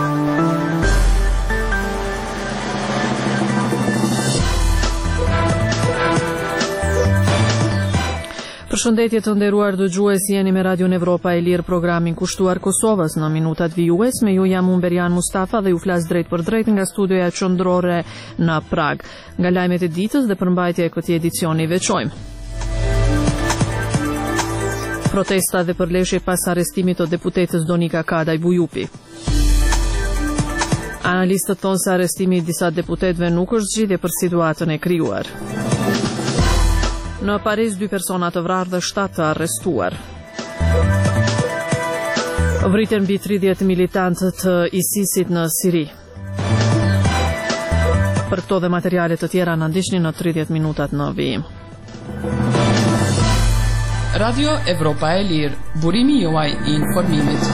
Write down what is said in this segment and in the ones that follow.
Përshëndetje të nderuar dëgjues, jeni me Radio Evropa e Lirë, programin kushtuar Kosovës në minutat vijues. Me ju jam unë Berian Mustafa dhe ju flas drejt për drejt nga studioja qendrore në Prag. Nga lajmet e ditës dhe përmbajtja e këtij edicioni veçojmë. Protesta dhe përleshje pas arrestimit të deputetës Donika Kadaj Bujupi. Analistët thonë se arrestimi i disa deputetëve nuk është zgjidhje për situatën e krijuar. Në Paris 2 persona të vrarë dhe 7 të arrestuar. Vriten mbi 30 militantë të ISIS-it në Siri. Për këto dhe materiale të tjera na ndiqni në 30 minutat në vijim. Radio Evropa e Lirë, burimi juaj i informimit.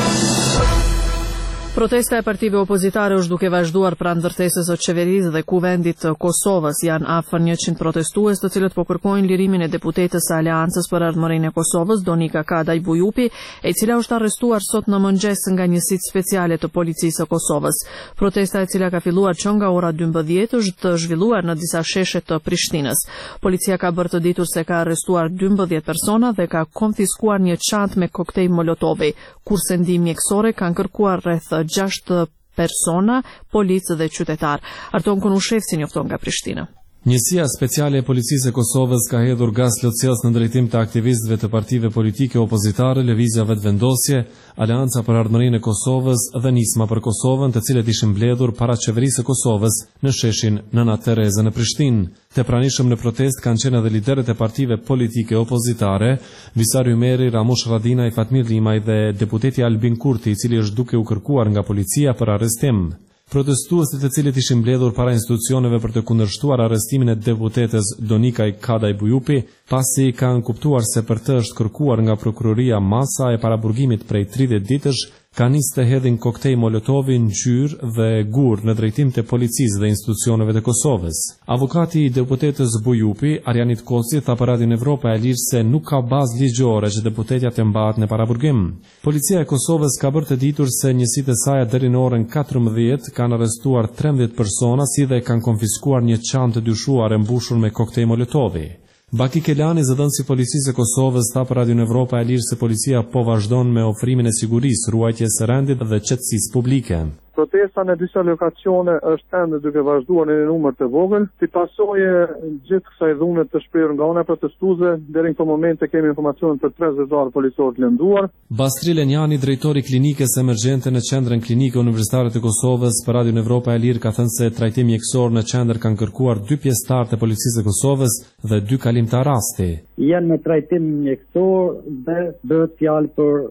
Protesta e partive opozitare është duke vazhduar pranë ndërtesës së qeverisë dhe kuvendit të Kosovës. Janë afër 100 protestues të cilët po kërkojnë lirimin e deputetës së Aleancës për Ardhmërinë e Kosovës, Donika Kadaj Bujupi, e cila është arrestuar sot në mëngjes nga njësitë speciale të policisë së Kosovës. Protesta e cila ka filluar që nga ora 12 është zhvilluar në disa sheshe të Prishtinës. Policia ka bërë të ditur se ka arrestuar 12 persona dhe ka konfiskuar një çantë me koktejl Molotovi, kurse ndihmë mjekësore kanë kërkuar rreth 6 persona, policë dhe qytetar. Arton Konushevci njofton nga Prishtina. Njësia speciale e policisë e Kosovës ka hedhur gas lotësies në drejtim të aktivistëve të partive politike opozitare, Lëvizja Vetëvendosje, Aleanca për Ardhmërinë e Kosovës dhe Nisma për Kosovën, të cilët ishin mbledhur para qeverisë së Kosovës në sheshin Nëna Tereze në Prishtinë. Të pranishëm në protest kanë qenë edhe liderët e partive politike opozitare, Visar Ymeri, Ramush Radinaj, Fatmir Limaj dhe deputeti Albin Kurti, i cili është duke u kërkuar nga policia për arrestim. Protestuesit të cilët ishin mbledhur para institucioneve për të kundërshtuar arrestimin e deputetës Donika Kadaj Bujupi, pasi kanë kuptuar se për të është kërkuar nga prokuroria masa e paraburgimit prej 30 ditësh, kanë nisë të hedhin koktej Molotovi, ngjyrë dhe gur në drejtim të policisë dhe institucioneve të Kosovës. Avokati i deputetës Bujupi, Arjanit Koci, tha për Radio Evropa e Lirë se nuk ka bazë ligjore që deputetja të mbahet në paraburgim. Policia e Kosovës ka bërë të ditur se njësitë e saj deri në orën 14 kanë arrestuar 13 persona, si dhe kanë konfiskuar një çantë të dyshuar e mbushur me koktej Molotovi. Baki Kelani, zëdhënësi policisë e Kosovës, tha për Radio Evropa e Lirë se policia po vazhdon me ofrimin e sigurisë, ruajtjes së rendit dhe qetësisë publike. Protesta në disa lokacione është ende duke vazhduar në një numër të vogël, si pasojë gjithë kësaj dhune të shprehur nga ana protestuese. Deri në këtë moment kemi informacion për 3 zyrtar policorë të lënduar. Bastri Lenjani, drejtori klinikës emergjente në qendrën klinike universitare të Kosovës, për Radio Evropa e Lirë ka thënë se trajtim mjekësor në qendër kanë kërkuar 2 pjesëtarë të policisë së Kosovës dhe 2 kalimtar rasti. Janë në trajtim mjekësor dhe bëhet fjalë për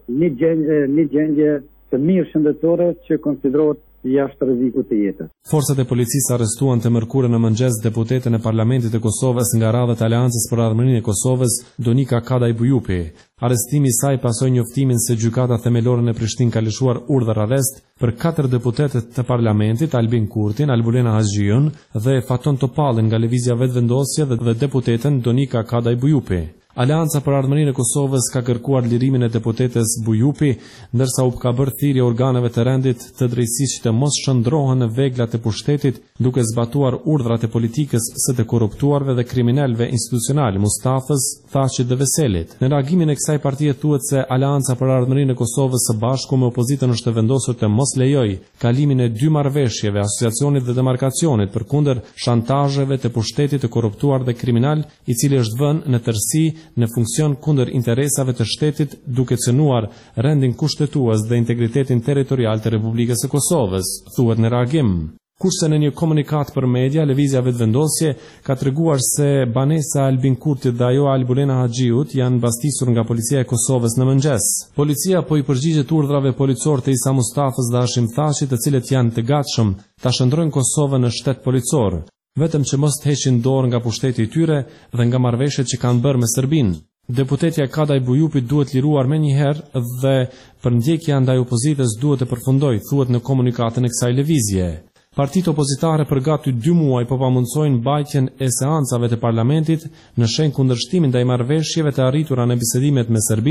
një gjendje të mirë shëndetësore që konsiderohet jashtë rrezikut të jetës. Forcat e policisë arrestuan të mërkurën në mëngjes deputeten e Parlamentit të Kosovës nga radhët e Aleancës për Ardhmërinë e Kosovës, Donika Kadaj Bujupi. Arrestimi i saj pasoi njoftimin se gjykata themelore në Prishtinë ka lëshuar urdhër arrest për 4 deputetët të Parlamentit, Albin Kurtin, Albulena Haxhiun dhe Faton Topallin nga Lëvizja Vetëvendosje dhe deputeten Donika Kadaj Bujupi. Aleanca për Ardhmërinë e Kosovës ka kërkuar lirimin e deputetës Bujupi, ndërsa u ka bërë thirrje organeve të rendit të drejtësisë të mos shndrohen në veglat e pushtetit, duke zbatuar urdhrat e politikës së të korruptuarve dhe kriminalëve institucional, Mustafës, Thaqit dhe Veselit. Në reagimin e kësaj partie thuhet se Aleanca për Ardhmërinë e Kosovës së bashku me opozitën është e vendosur të mos lejojë kalimin e 2 marrëveshjeve, asociacionit dhe demarkacionit përkundër shantazheve të pushtetit të korruptuar dhe kriminal, i cili është vënë në tërësi në funksion kundër interesave të shtetit, duke cënuar rendin kushtetues dhe integritetin territorial të Republikës së Kosovës, thuhet në reagim. Kurse në një komunikat për media, Lëvizja Vetëvendosje ka treguar se banesa Albin Kurtit dhe ajo Albulena Haxhiut janë mbastisur nga policia e Kosovës në mëngjes. Policia po i përgjigjet urdhrave policor të Isa Mustafës dhe Hashim Thaqit, të cilët janë të gatshëm ta shndrojnë Kosovën në shtet policor, vetëm që mos të heqin dorë nga pushteti i tyre dhe nga marrëveshjet që kanë bërë me Serbinë. Deputetja Kadaj Bujupi duhet liruar menjëherë dhe përndjekja ndaj opozitës duhet të përfundojë, thuhet në komunikatën e kësaj lëvizje. Partitë opozitare për gati 2 muaj po pamundsojnë mbajtjen e seancave të parlamentit në shenjë kundërshtimin ndaj marrëveshjeve të arritura në bisedimet me Serbinë,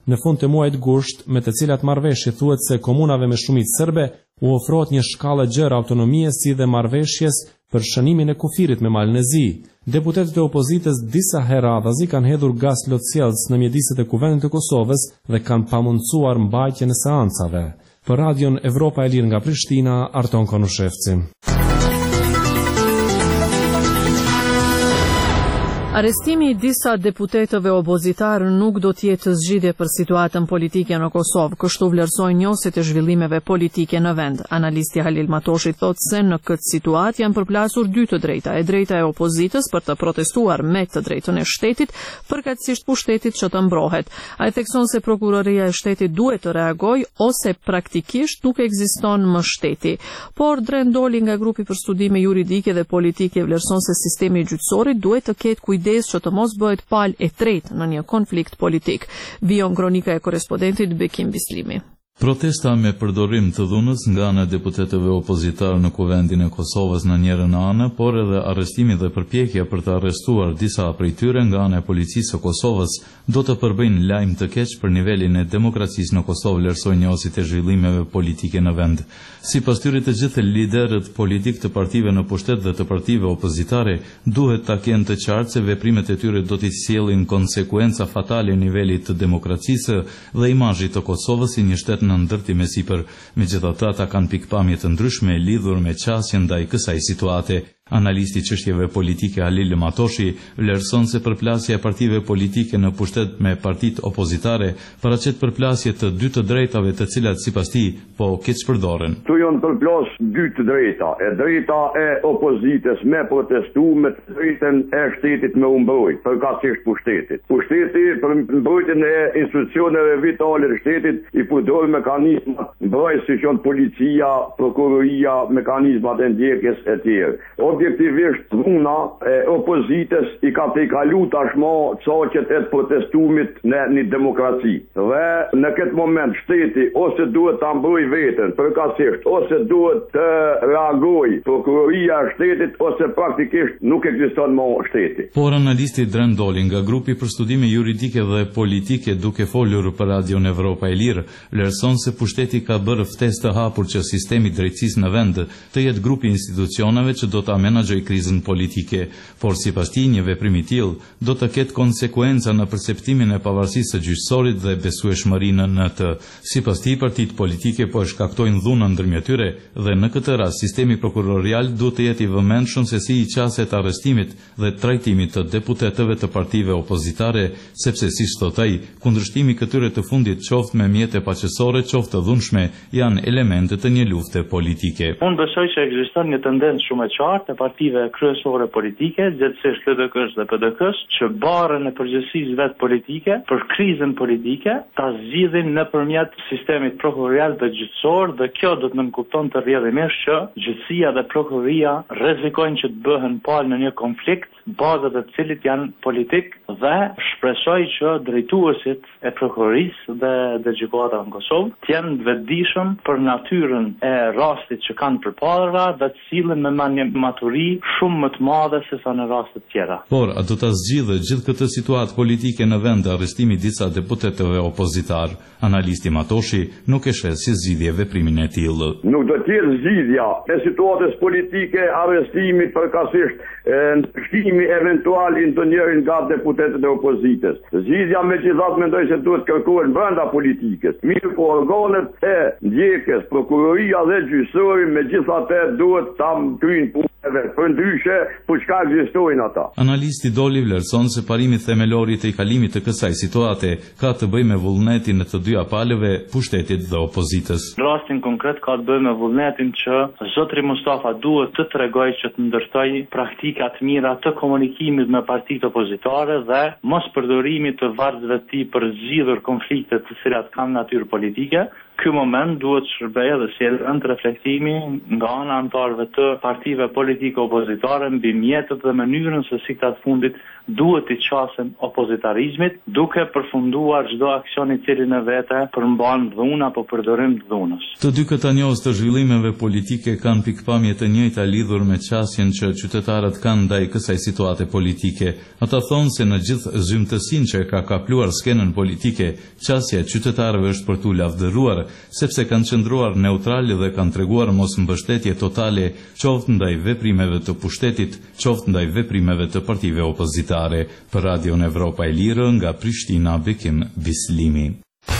Në fund të muajit gusht, me të cilat marrëveshje thuhet se komunave me shumicë serbe u ofrohet një shkallë gjerë autonomie si dhe marrëveshjes për shënimin e kufirit me Malën e Zi. Deputetët e opozitës disa herë radhazi kanë hedhur gas lotësjellës në mjediset e kuvendit të Kosovës dhe kanë pamundsuar mbajtjen e seancave. Për Radion Evropa e Lirë nga Prishtina, Arton Konushevci. Arestimi I disa deputetëve opozitar nuk do të jetë zgjidhje për situatën politike në Kosovë, kështu vlerësojnë njësit e zhvillimeve politike në vend. Analisti Halil Matoshi thotë se në këtë situatë janë përplasur dy të drejta, e drejta e opozitës për të protestuar me të drejtën e shtetit, përkatësisht pushtetit që të mbrohet. Ai thekson se prokuroria e shtetit duhet të reagojë ose praktikisht nuk ekziston më shteti. Por Drendoli nga grupi për studime juridike dhe politike vlerëson se sistemi gjyqësorit duhet të ketë kujdes që të mos bëhet palë e tretë në një konflikt politik. Vijon kronika e korrespondentit Bekim Bislimi. Protesta me përdorim të dhunës nga ana e deputetëve opozitar në kuvendin e Kosovës në njërin anë, por edhe arrestimi dhe përpjekja për të arrestuar disa prej tyre nga ana e policisë së Kosovës do të përbëjnë lajm të keq për nivelin e demokracisë në Kosovë, vlerësojnë njësit e zhvillimeve politike në vend. Sipas tyre të gjithë liderët politik të partive në pushtet dhe të partive opozitare duhet ta kenë të qartë se veprimet e tyre do t'i sjellin konsekuenca fatale nivelit të demokracisë dhe imazhit të Kosovës si një shtet në ndërtim e sipër. Megjithatë, ata kanë pikpamje të ndryshme lidhur me qasjen ndaj kësaj situate. Analisti çështjeve politike Halil Matoshi vlerëson se përplasja e partive politike në pushtet me partitë opozitare paraqet përplasje të dy të drejtave të cilat sipas tij po keq përdoren. Tu janë përplas dy të drejta, e drejta e opozitës me protestu me të drejtën e shtetit me u mbrojt, përkatësisht pushtetit. Pushteti për mbrojtjen e institucioneve vitale të shtetit I përdor mekanizmat mbrojtëse si janë policia, prokuroria, mekanizmat e ndjekjes e tjerë. Objektivisht dhuna e opozitës I ka tejkalu tashmë çoqet e protestumit në një demokraci. Dhe në këtë moment shteti ose duhet ta mbrojë veten përkatësisht, ose duhet të reagojë prokuroria e shtetit, ose praktikisht nuk ekziston më shteti. Por analisti Drendoli nga grupi për studime juridike dhe politike duke folur për Radion Evropa e Lirë vlerëson se pushteti ka bërë ftesë të hapur që sistemi I drejtësisë në vend të jetë grupi institucioneve që do ta menaxhoj krizën politike, por sipas tij një veprim I tillë do të ketë konsekuenca në perceptimin e pavarësisë së gjyqësorit dhe besueshmërinë në të. Sipas tij partitë politike po e shkaktojnë dhunën ndërmjet tyre dhe në këtë rast sistemi prokurorial duhet të jetë I vëmendshëm se si I qaset arrestimit dhe trajtimit të deputetëve të partive opozitare, sepse siç thot ai, kundërshtimi këtyre të fundit qoftë me mjete paqësore, qoftë të dhunshme, janë elemente të një lufte politike. Unë besoj që ekziston një tendencë shumë e qartë të partive kryesore politike, gjithsesi LDK-s dhe PDK-s, që barën e përgjegjësisë vet politike për krizën politike ta zgjidhin nëpërmjet sistemit prokurorial dhe gjyqësor, dhe kjo do të nënkupton të rrjedhimisht që gjyqësia dhe prokuroria rrezikojnë që të bëhen palë në një konflikt, bazat e cilit janë politik, dhe shpresoj që drejtuesit e prokurorisë dhe gjykata në Kosovë të jenë vetëdijshëm për natyrën e rastit që kanë përpara dhe të sillen me një maturi shumë më të madhe se sa në raste të tjera. Por a do ta zgjidhë gjithë këtë situatë politike në vend arrestimi disa deputetëve opozitar? Analisti Matoshi nuk e sheh si zgjidhje veprimin e tillë. Nuk do të jetë zgjidhja e situatës politike arrestimi përkatësisht ndryshimi eventual I ndonjërin nga deputetët e opozitës. Zgjidhja megjithatë mendoj se duhet kërkohet brenda politikës. Mirë po organet e ndjekjes, prokuroria dhe gjyqësori megjithatë duhet ta kryejnë punëve. Për ndryshe, për çka ekzistojnë ata. Analisti Doli vlerëson se parimi themelor I tejkalimit të kësaj situate ka të bëjë me vullnetin e të dyja palëve, pushtetit dhe opozitës. Rastin konkret ka të bëjë me vullnetin që zotri Mustafa duhet të tregojë që të ndërtojë praktika të mira të komunikimit me partitë opozitare dhe mos përdorimit të vargëve të tij për zgjidhur konflikte të cilat kanë natyrë politike, Ky moment duhet shërbejë dhe sjellë rënd reflektimi nga ana anëtarëve të partive politike opozitare mbi mjetet dhe mënyrën se si këta të fundit duhet i qasen opozitarizmit, duke përfunduar çdo aksion i cili në vete përmban dhunë apo përdorim të dhunës. Të dy këta njohës të zhvillimeve politike kanë pikpamje të njëjta lidhur me qasjen që qytetarët kanë ndaj kësaj situate politike. Ata thonë se në gjithë zymtësinë që ka kapluar skenën politike, qasja e qytetarëve është për tu lavdëruar, sepse kanë qëndruar neutrale dhe kanë treguar mos mbështetje totale qoftë ndaj veprimeve të pushtetit, qoftë ndaj veprimeve të partive opozitare. Për Radion Evropa e Lirë nga Prishtina, Bekim Bislimi.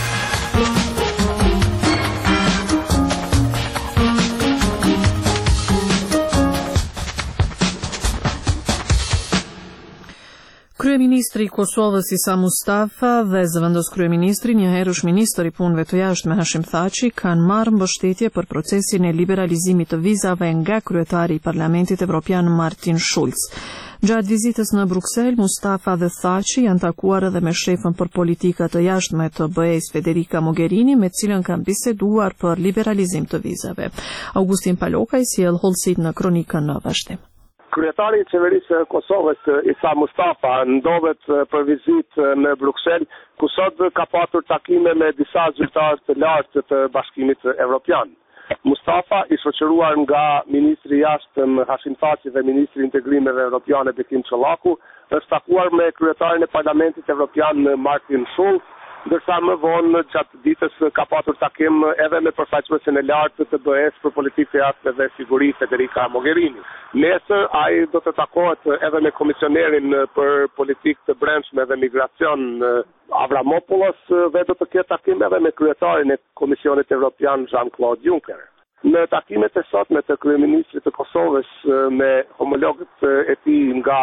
Kryeministri i Kosovës Isa Mustafa dhe zëvendës kryeministri, njëherësh ministër i punëve të jashtme Hashim Thaçi, kanë marrë mbështetje për procesin e liberalizimit të vizave nga kryetari i Parlamentit Evropian Martin Schulz. Gjatë vizitës në Bruksel, Mustafa dhe Thaçi janë takuar edhe me shefën për politika të jashtme të BE-s Federica Mogherini, me cilën kanë biseduar për liberalizim të vizave. Augustin Palokaj sjell hollësit në kronikën në vazhdim. Kryetari i qeverisë së Kosovës Isa Mustafa ndodhet për vizitë në Bruksel, ku sot ka pasur takime me disa zyrtarë të lartë të Bashkimit Evropian. Mustafa, i shoqëruar nga ministri i jashtëm Hashim Thaçi dhe ministri i integrimeve evropiane Bekim Çollaku, është takuar me kryetarin e Parlamentit Evropian Martin Schulz, ndërsa më vonë gjatë ditës ka pasur takim edhe me përfaqësuesin e lartë të BE-s për politikë të jashtme dhe siguri Federica Mogherini. Nesër ai do të takohet edhe me komisionerin për politikë të brendshme dhe migracion Avramopoulos dhe do të ketë takim edhe me kryetarin e Komisionit Evropian Jean-Claude Juncker. Në takimet e sotme të kryeministrit të Kosovës me homologët e tij nga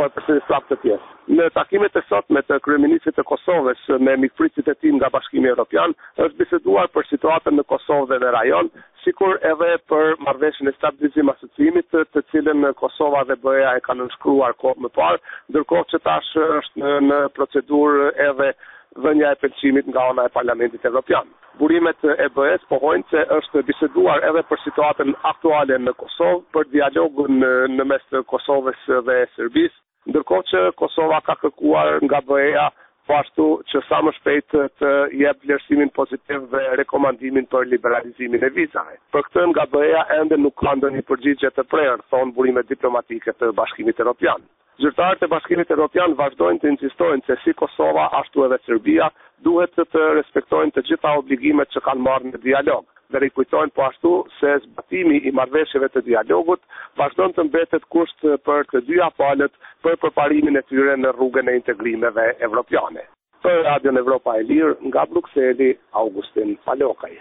të pjesë. Në takimet e sotme të kryeministrit të Kosovës me mikpritësit e tij nga Bashkimi Evropian është biseduar për situatën në Kosovë dhe në rajon, sikur edhe për marrëveshjen e stabilizim asociimit, të cilën Kosova dhe BE-ja e kanë nënshkruar kohë më parë, ndërkohë që tash është në procedurë edhe dhënia e pëlqimit nga ana e Parlamentit Evropian. Burimet e BE-s pohojnë se është biseduar edhe për situatën aktuale në Kosovë, për dialogun në mes të Kosovës dhe Serbisë, ndërkohë që Kosova ka kërkuar nga BE-ja po ashtu që sa më shpejt të jep vlerësimin pozitiv dhe rekomandimin për liberalizimin e vizave. Për këtë nga BE-ja ende nuk ka ndonjë përgjigje të prerë, thonë burimet diplomatike të Bashkimit Evropian. Zyrtarët e Bashkimit Evropian vazhdojnë të insistojnë se si Kosova ashtu edhe Serbia duhet të respektojnë të gjitha obligimet që kanë marrë në dialog. Dhe rikujtojnë po ashtu se zbatimi i marrëveshjeve të dialogut vazhdon të mbetet kusht për të dyja palët për përparimin e tyre në rrugën e integrimeve evropiane. Për Radion Evropa e Lirë, nga Brukseli, Augustin Palokaj.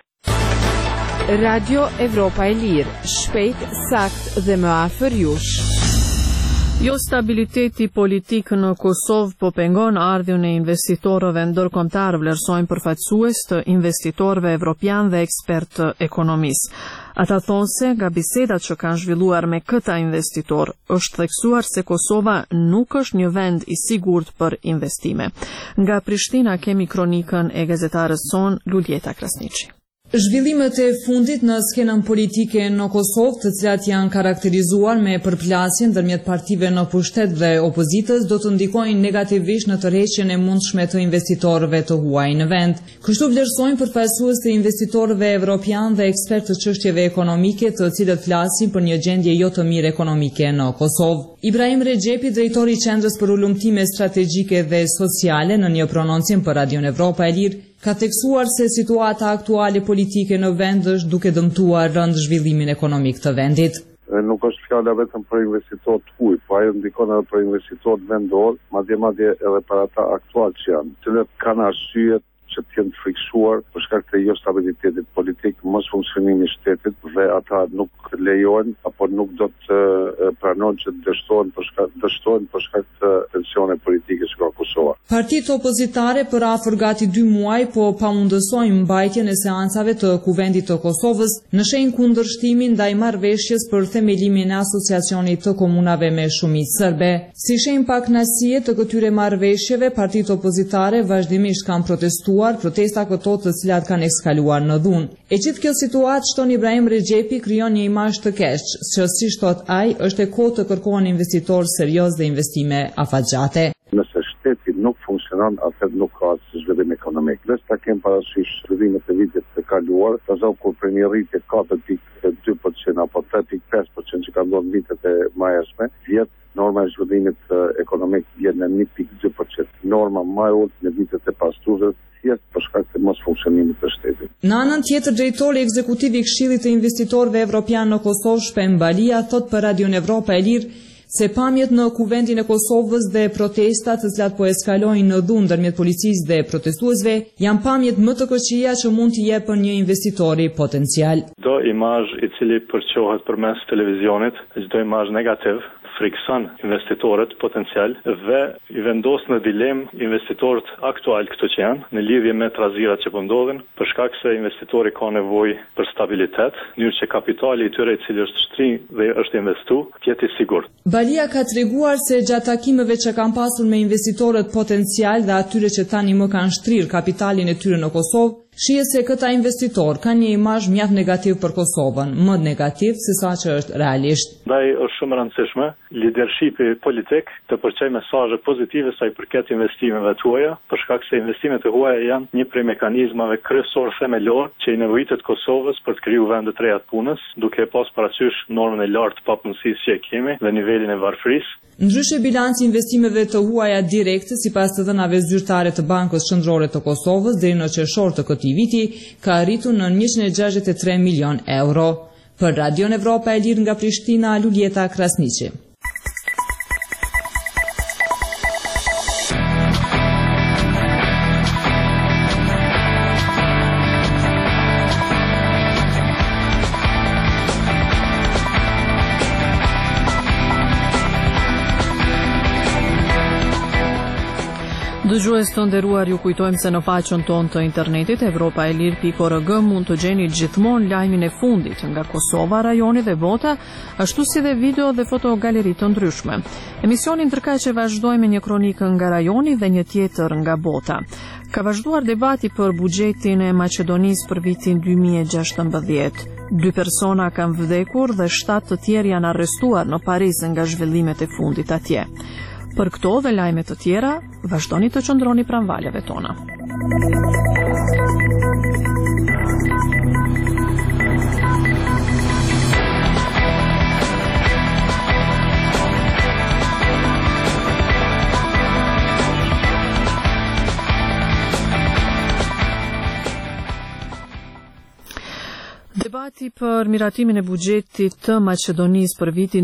Radio Evropa e Lirë, shpejt, sakt dhe më afër jush. Jo stabiliteti politik në Kosovë po pengon ardhjën e investitorëve ndërkombëtar, vlerësojnë përfaqësues të investitorëve evropian dhe ekspertë ekonomisë. Ata thonë se nga bisedat që kanë zhvilluar me këta investitor, është theksuar se Kosova nuk është një vend i sigurt për investime. Nga Prishtina kemi kronikën e gazetarës son Luljeta Krasniqi. Zhvillimet e fundit në skenën politike në Kosovë, të cilat janë karakterizuar me përplasjen ndërmjet partive në pushtet dhe opozitës, do të ndikojnë negativisht në tërheqjen e mundshme të investitorëve të huaj në vend. Kështu vlerësojnë përfaqësues të investitorëve evropian dhe ekspertë të çështjeve ekonomike, të cilët flasin për një gjendje jo të mirë ekonomike në Kosovë. Ibrahim Rexhepi, drejtori i Qendrës për Ulëmtime Strategjike dhe Sociale, në një prononcim për Radion Evropa e Lirë, ka theksuar se situata aktuale politike në vend është duke dëmtuar rënd zhvillimin ekonomik të vendit. Nuk është fjala vetëm për investitorë të huaj, po ajo ndikon edhe për investitorët vendor, madje edhe për ata aktual që janë, të cilët kanë arsye që të jenë friksuar për shkak të jo stabilitetit politik, mos funksionimi i shtetit, dhe ata nuk lejojnë apo nuk do të pranojnë që dështohen për shkak të tensione politike që ka Kosova. Partitë opozitare për afër gati 2 muaj po pamundësojnë mbajtjen e seancave të Kuvendit të Kosovës në shenjë kundërshtimin ndaj marrëveshjes për themelimin e asociacionit të komunave me shumicë serbe. Si shenjë pakënaqësie të këtyre marrëveshjeve, partitë opozitare vazhdimisht kanë protestuar kaluar protesta këto të cilat kanë eskaluar në dhunë. E gjithë kjo situatë shton Ibrahim Rexhepi krijon një imazh të keq, që siç thot ai, është e kohë të kërkohen investitorë serioz dhe investime afatgjate. Nëse shteti nuk funksionon, atëherë nuk ka zhvillim ekonomik. Vetë ta kem parasysh zhvillimet e vitit të kaluar, për kur për një rritje 4.2% apo 3.5% që ka ndodhur vitet e mëhershme, vjet norma e zhvillimit ekonomik vjen në 1.2%. Norma më e ulët në vitet e pastrueshme thjesht për shkak të mos funksionimit të shtetit. Në anën tjetër, drejtori ekzekutiv i Këshillit të Investitorëve Evropian në Kosovë, Shpem Balia, thot për Radion Evropa e Lirë se pamjet në kuvendin e Kosovës dhe protestat të cilat po eskalojnë në dhunë ndërmjet policisë dhe protestuesve janë pamjet më të këqija që mund t'i jepën një investitori potencial. Çdo imazh i cili përçohet përmes televizionit, çdo imazh negativ frikson investitorët potencial dhe i vendos në dilemë investitorët aktual këto që janë në lidhje me trazirat që po ndodhin, për shkak se investitori ka nevojë për stabilitet, në mënyrë që kapitali i tyre i cili është shtrirë dhe është investu, të jetë i sigurt. Balia ka treguar se gjatë takimeve që kanë pasur me investitorët potencial dhe atyre që tani më kanë shtrirë kapitalin e tyre në Kosovë, shihet se këta investitor kanë një imazh mjaft negativ për Kosovën, më negativ se sa që është realisht. Ndaj është shumë e rëndësishme lidershipi politik të përçojë mesazhe pozitive sa i përket investimeve tuaja, për shkak se investimet e huaja janë një prej mekanizmave kryesor themelor që i nevojitet Kosovës për të krijuar vende të reja të punës, duke pas parasysh normën e lartë të papunësisë që e kemi dhe nivelin e varfërisë. Ndryshe, bilanci investimeve të huaja direkte, sipas të dhënave zyrtare të Bankës Qendrore të Kosovës, deri në qershor të këtij viti, ka arritur në 163 milion euro. Për Radion Evropa e Lirë nga Prishtina, Luljeta Krasniqi. Dëgjues të nderuar, ju kujtojmë se në faqen tonë të internetit evropaelir.org mund të gjeni gjithmonë lajmin e fundit nga Kosova, rajoni dhe bota, ashtu si dhe video dhe fotogaleri të ndryshme. Emisionin ndërkaq vazhdojmë me një kronikë nga rajoni dhe një tjetër nga bota. Ka vazhduar debati për buxhetin e Maqedonisë për vitin 2016. 2 persona kanë vdekur dhe 7 të tjerë janë arrestuar në Paris nga zhvillimet e fundit atje. Për këto dhe lajme të tjera, vazhdoni të qëndroni pranë valeve tona. Debati për miratimin e buxhetit të Maqedonisë për vitin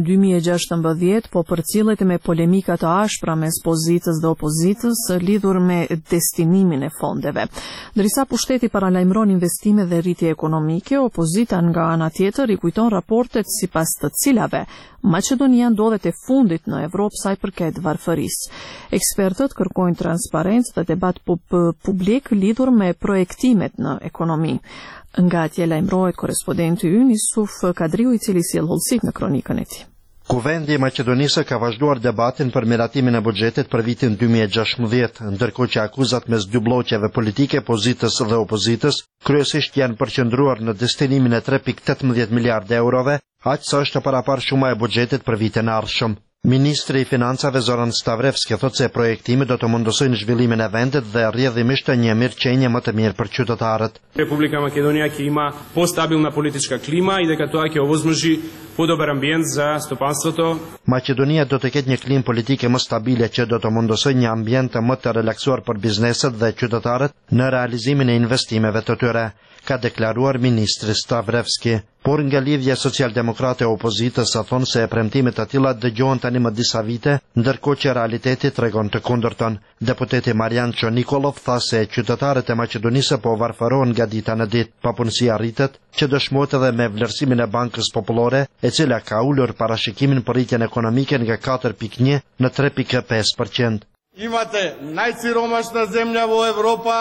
2016 po përcillet me polemika të ashpra mes pozitës dhe opozitës lidhur me destinimin e fondeve. Ndërsa pushteti paralajmëron investime dhe rritje ekonomike, opozita nga ana tjetër i kujton raportet sipas të cilave Maqedonia ndodhet e fundit në Evropë sa i përket varfërisë. Ekspertët kërkojnë transparencë dhe debat publik lidhur me projektimet në ekonomi. Nga atje lajmërohet korespondenti ynë Yusuf Kadriu, i cili sjell hollësik në kronikën e tij. Kuvendi i Maqedonisë ka vazhduar debatin për miratimin e buxhetit për vitin 2016, ndërkohë që akuzat mes dy bllokeve politike, pozitës dhe opozitës, kryesisht janë përqendruar në destinimin e 3.18 miliardë eurove, aq sa është paraparshuma e buxhetit për vitin e ardhshëm. Ministri i Financave Zoran Stavrevski thotë se projektimi do të mundësojnë zhvillimin e vendit dhe rrjedhimisht një mirëqenie më të mirë për qytetarët. Republika Македонија ќе има постабилна политичка клима и дека тоа ќе овозможи подобар амбиент за стопанството. Maqedonia do të ketë një klimë politike më stabile që do të mundësojë një ambient më të relaksuar për bizneset dhe qytetarët në realizimin e investimeve të tyre, ka deklaruar ministri Stavrevski. Por nga lidhja socialdemokrate e opozitës sa thonë se premtimet të tilla dëgjohen tani më disa vite, ndërkohë që realiteti tregon të kundërtën. Deputeti Marian Çonikolov tha se qytetarët e Maqedonisë po varfërohen nga dita në ditë. Papunësia rritet, që dëshmohet edhe me vlerësimin e Bankës Popullore, e cila ka ulur parashikimin për rritjen ekonomike nga 4.1 në 3.5%. Имате најсиромашна земја во Европа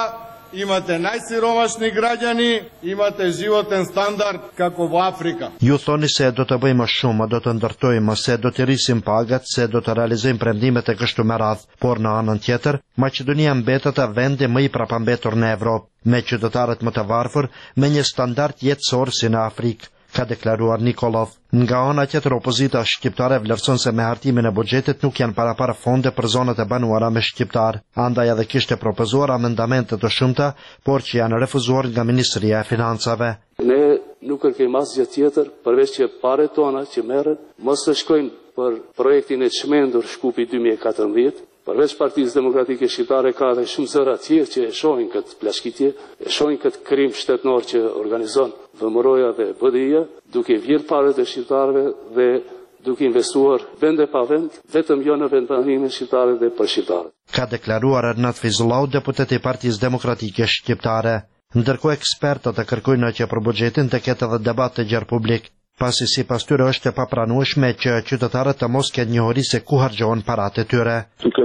imate najsiromašni građani, imate životni standard kako u Afrika. Ju thoni se do të bëjmë shumë, do të ndërtojmë, se do të rrisim pagat, se do të realizojmë premtimet e kështu me radhë, por në anën tjetër, Maqedonia mbetet vendi më i prapambetur në Evropë, me qytetarët më të varfër, me një standard jetësor si në Afrikë, ka deklaruar Nikolov. Nga ana tjetër, opozita shqiptare vlerëson se me hartimin e buxhetit nuk janë para fonde për zonat e banuara me shqiptar. Andaj edhe kishte propozuar amendamente të shumta, por që janë refuzuar nga Ministria e Financave. Ne nuk kërkojmë asgjë tjetër përveç që paret tona që merren mos të shkojnë për projektin e çmendur Shkupi 2014. Përveç Partisë Demokratike Shqiptare ka edhe shumë zëra tjerë që e shohin këtë plashkitje, e shohin këtë krim shtetënor që organizon VMRO-ja dhe BDI-ja, duke vjedhur parat e shqiptarëve dhe duke investuar vende pa vend, vetëm jo në vendbanimin shqiptare dhe për shqiptarët. Ka deklaruar Ernat Fizullau, deputet i Partisë Demokratike Shqiptare. Ndërkohë ekspertët e kërkojnë që për buxhetin të ketë edhe debat të gjerë publik, pasi sipas tyre është e papranueshme që qytetarët të mos kenë njohuri se ku harxhohen paratë e tyre.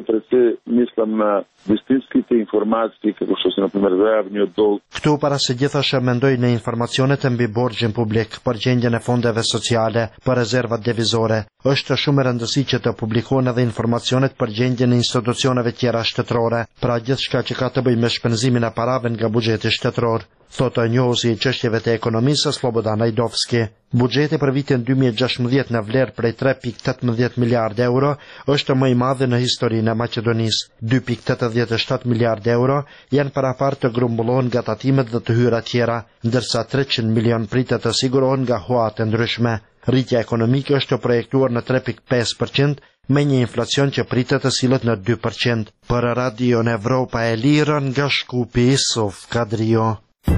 Mislim na distinskite informacije, kako što se na primjer zajavnio dolg. Këtu para së gjithashë mendoj në informacionet mbi borxhin publik, për gjendjen e fondeve sociale, për rezervat devizore. Është shumë e rëndësishme që të publikohen edhe informacionet për gjendjen e institucioneve tjera shtetërore, pra gjithçka që ka të bëjë me shpenzimin e parave nga buxheti shtetëror, thotë njohuesi i çështjeve të ekonomisë Slobodan Najdovski. Buxheti për vitin 2016 në vlerë prej 3.18 miliardë euro është më i madh në historinë e Maqedonisë. 2.87 miliardë euro janë parafart të grumbullohen nga tatimet dhe të hyra tjera, ndërsa 300 milion pritet të sigurohen nga huat e ndryshme. Rritja ekonomike është projektuar në 3.5%, me një inflacion që pritet të sillet në 2%. Për Radio Evropa e Lirë nga Shkupi, Isuf Kadrio.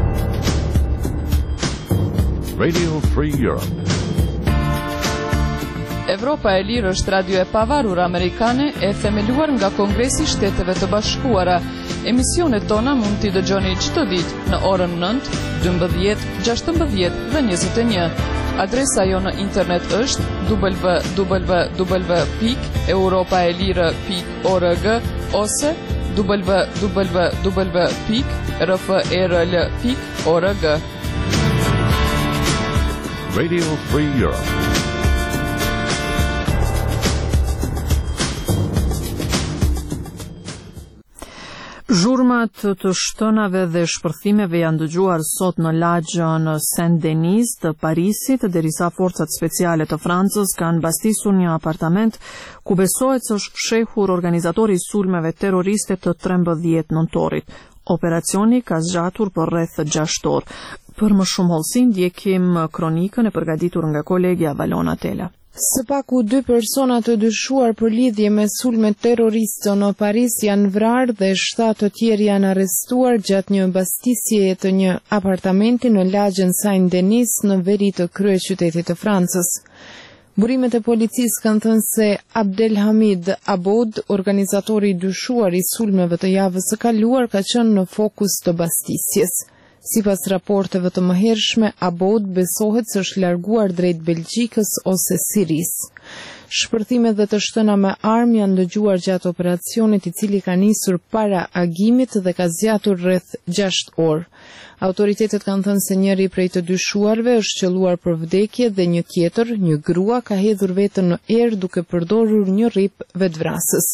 Radio Free Europe. Evropa e Lirë është radio e pavarur amerikane e themeluar nga Kongresi i Shteteve të Bashkuara. Emisionet tona mund t'i dëgjoni çdo ditë në orën 9, 12, 16 dhe 21. Adresa jo në internet është www.europaelire.org ose www.rferl.org. Radio Free Europe. Zhurmat të shtënave dhe shpërthimeve janë dëgjuar sot në lagjën Saint-Denis të Parisit, derisa forcat speciale të Francës kanë mbastisur një apartament ku besohet se është fshehur organizatori i sulmeve terroriste të 13 nëntorit. Operacioni ka zgjatur për rreth 6 orë. Për më shumë hollësi ndjekim kronikën e përgatitur nga kolegja Valona Tela. Së paku 2 persona të dyshuar për lidhje me sulme terroriste në Paris janë vrarë dhe 7 të tjerë janë arrestuar gjatë një mbastisjeje të një apartamenti në lagjën Saint-Denis në veri të kryeqytetit të Francës. Burimet e policisë kanë thënë se Abdelhamid Aboud, organizatori i dyshuar i sulmeve të javës së kaluar, ka qenë në fokus të mbastisjes. Sipas raporteve të mëhershme, Aboud besohet se është larguar drejt Belgjikës ose Sirisë. Shpërthimet dhe të shtëna me armë janë dëgjuar gjatë operacionit i cili ka nisur para agimit dhe ka zgjatur rreth 6 orë. Autoritetet kanë thënë se njëri prej të dyshuarve është qelluar për vdekje dhe një tjetër, një grua, ka hedhur veten në erë duke përdorur një rrip vetvrasës.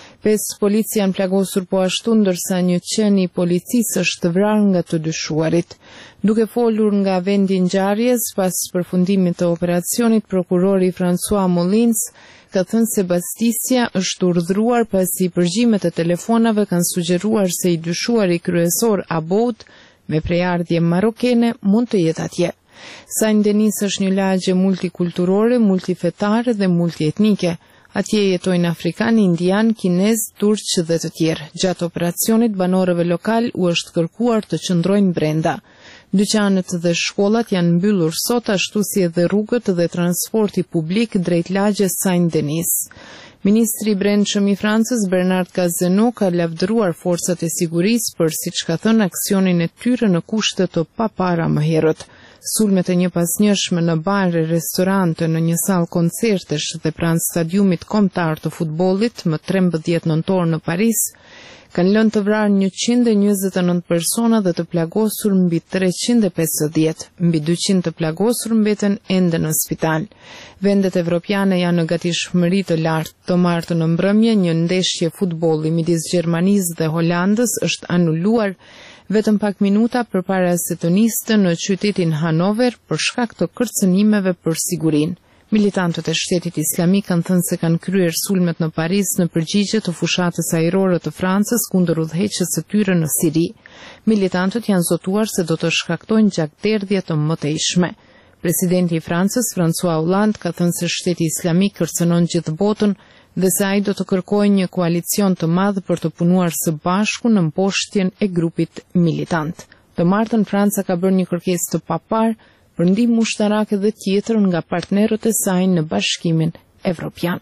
5 polici janë plagosur po ashtu, ndërsa një qeni i policisë është vrarë nga të dyshuarit. Duke folur nga vendi ngjarjes pas përfundimit të operacionit, prokurori François Molins ka thënë se mbastisja është urdhëruar pasi përgjimet e telefonave kanë sugjeruar se i dyshuari kryesor Aboud me prejardhje marokene mund të jetë atje. Saint-Denis është një lagje multikulturore, multifetare dhe multietnike. Atje jetojnë afrikanë, indianë, kinezë, turqë dhe të tjerë. Gjatë operacionit, banorëve lokal u është kërkuar të qëndrojnë brenda. Dyqanet dhe shkollat janë mbyllur sot, ashtu si edhe rrugët dhe transporti publik drejt lagjes Saint-Denis. Ministri i Brendshëm i Francës, Bernard Cazeneuve, ka lavdëruar forcat e sigurisë për, siç ka thënë, aksionin e tyre në kushte të papara më herët. Sulmet e një pasnjëshme në bare, restorante, në një sallë koncertesh dhe pranë stadiumit kombëtar të futbollit më 13 nëntor në Paris kanë lënë të vrarë 129 persona dhe të plagosur mbi 350, mbi 200 të plagosur mbeten ende në spital. Vendet evropiane janë në gatishmëri të lartë. Të martën në mbrëmje, një ndeshje futbolli midis Gjermanisë dhe Holandës është anuluar vetëm pak minuta përpara se të niste në qytetin Hanover për shkak të kërcënimeve për sigurinë. Militantët e Shtetit Islamik kanë thënë se kanë kryer sulmet në Paris në përgjigje të fushatës ajrore të Francës kundër udhëheqjes së tyre në Siri. Militantët janë zotuar se do të shkaktojnë gjakderdhje të mëtejshme. Presidenti i Francës, François Hollande, ka thënë se Shteti Islamik kërcënon gjithë botën dhe se ai do të kërkojë një koalicion të madh për të punuar së bashku në mposhtjen e grupit militant. Të martën Franca ka bërë një kërkesë të papar për ndihmë ushtarake dhe tjetër nga partnerët e saj në Bashkimin Evropian.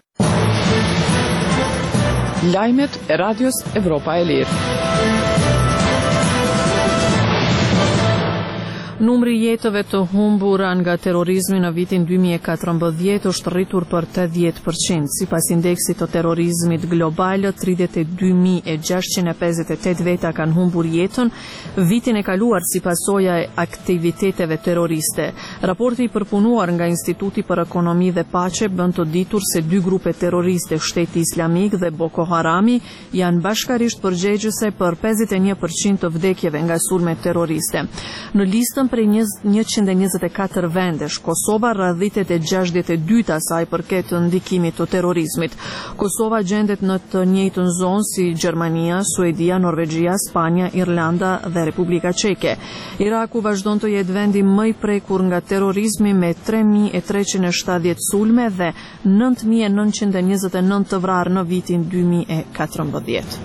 Lajmet e Radios Evropa e Lirë. Numri i jetëve të humbura nga terrorizmi në vitin 2014 është rritur për 80%. Sipas indeksit të terrorizmit global, 32.658 veta kanë humbur jetën vitin e kaluar si pasojë e aktiviteteve terroriste. Raporti i përpunuar nga Instituti për Ekonomi dhe Paqe bën të ditur se dy grupe terroriste, Shteti Islamik dhe Boko Harami, janë bashkarisht përgjegjëse për 51% të vdekjeve nga sulmet terroriste. Në listën prej 124 vendesh, Kosova radhitet e 62-ta saj përket ndikimit të terrorizmit. Kosova gjendet në të njëjtën zonë si Gjermania, Suedia, Norvegjia, Spanja, Irlanda dhe Republika Çeke. Iraku vazhdon të jetë vendi më i prekur nga terrorizmi me 3.370 sulme dhe 9.929 të vrarë në vitin 2014.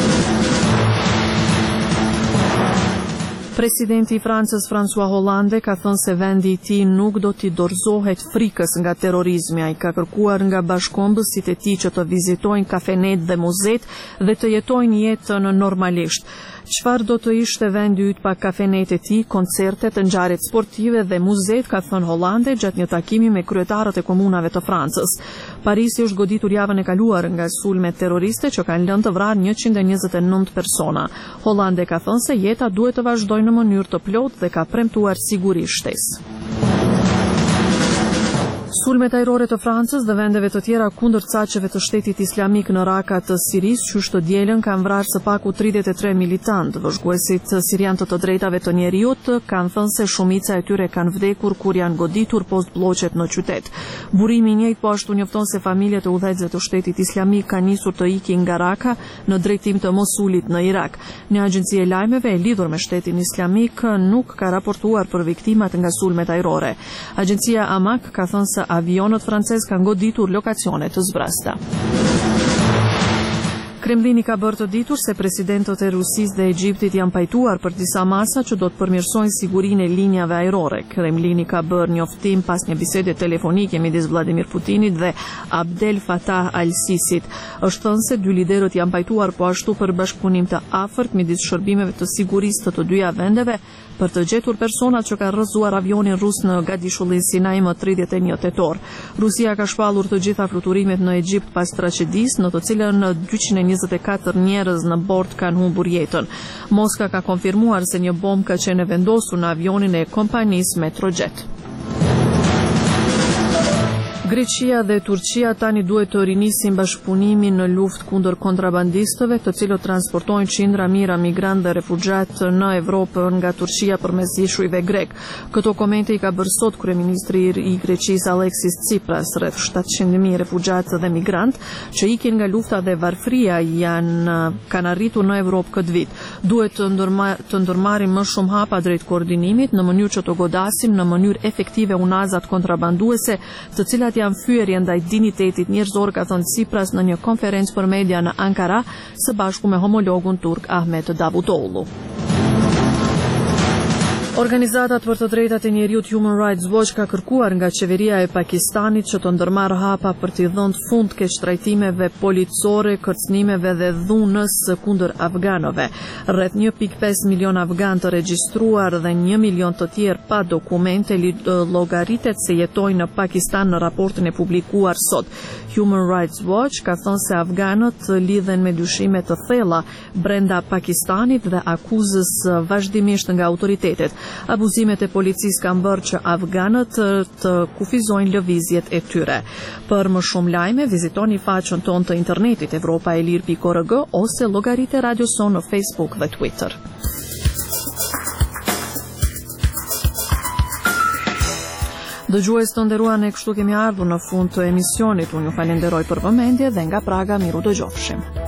Presidenti i Francës François Hollande ka thënë se vendi i tij nuk do t'i dorëzohet frikës nga terrorizmi. Ai ka kërkuar nga bashkëkombësit e tij që të vizitojnë kafenet dhe muzet dhe të jetojnë jetën normalisht. Çfarë do të ishte vendi yt pa kafenet e tij, koncertet, ngjarjet sportive dhe muzet, ka thënë Hollande gjatë një takimi me kryetarët e komunave të Francës. Parisi është goditur javën e kaluar nga sulmet terroriste që kanë lënë të vrarë 129 persona. Hollande ka thënë se jeta duhet të vazhdojë në mënyrë të plotë dhe ka premtuar siguri shtesë. Sulmet ajrore të Francës dhe vendeve të tjera kundër caqeve të Shtetit Islamik në Raka të Sirisë, qysh të dielën kanë vrarë së paku 33 militantë. Vëzhguesit sirian të drejtave të njeriut kanë thënë se shumica e tyre kanë vdekur kur janë goditur post bloqet në qytet. Burimi i njëjtë po ashtu njofton se familjet e udhëheqësve të Shtetit Islamik kanë nisur të ikin nga Raka në drejtim të Mosulit në Irak. Një agjenci e lajmeve e lidhur me Shtetin Islamik nuk ka raportuar për viktimat nga sulmet ajrore. Agjencia Amak ka thënë se avionët francez kanë goditur lokacione të zbrasta. Kremlini ka bërë të ditur se presidentët e Rusisë dhe Egjiptit janë pajtuar për disa masa që do të përmirësojnë sigurinë e linjave ajrore. Kremlini ka bërë njoftim pas një bisede telefonike midis Vladimir Putinit dhe Abdel Fattah al-Sisit. Është thënë se dy liderët janë pajtuar po ashtu për bashkëpunim të afërt midis shërbimeve të sigurisë të dyja vendeve për të gjetur personat që kanë rrëzuar avionin rus në Gadishullin Sinai më 31 tetor. Rusia ka shpallur të gjitha fluturimet në Egjipt pas tragjedisë, në të cilën 224 njerëz në bord kanë humbur jetën. Moska ka konfirmuar se një bombë ka qenë vendosur në avionin e kompanisë Metrojet. Greqia dhe Turqia tani duhet të rinisin bashkëpunimin në luftë kundër kontrabandistëve, të cilët transportojnë qindra mijëra migrantë dhe refugjat në Evropë nga Turqia përmes ishujve grek. Këto komente i ka bërë sot kryeministri i Greqisë Alexis Tsipras. Rreth 700.000 refugjatë dhe migrantë që ikin nga lufta dhe varfëria kanë arritur në Evropë këtë vit. Duhet të ndërmarrim më shumë hapa drejt koordinimit në mënyrë që të godasim në mënyrë efektive unazat kontrabanduese, të cilat janë fyerje ndaj dinitetit njerëzor, ka thënë Tsipras në një konferencë për media në Ankara së bashku me homologun turk Ahmet Davutoğlu. Organizatat për të drejtat e njeriut Human Rights Watch ka kërkuar nga qeveria e Pakistanit që të ndërmarrë hapa për t'i dhënë fund keq trajtimeve policore, kërcënimeve dhe dhunës kundër afganëve. Rreth 1.5 milion afgan të regjistruar dhe 1 milion të tjerë pa dokumente llogaritet se jetojnë në Pakistan në raportin e publikuar sot. Human Rights Watch ka thënë se afganët lidhen me dyshime të thella brenda Pakistanit dhe akuzës vazhdimisht nga autoritetet. Abuzimet e policisë kanë bërë që afganët të kufizojnë lëvizjet e tyre. Për më shumë lajme, vizitoni faqen tonë të internetit evropaelir.org ose llogaritë e Radio Son në Facebook dhe Twitter. Dëgjues të nderuar, ne kështu kemi ardhur në fund të emisionit. Unë ju falenderoj për vëmendje dhe nga Praga miru dëgjofshim.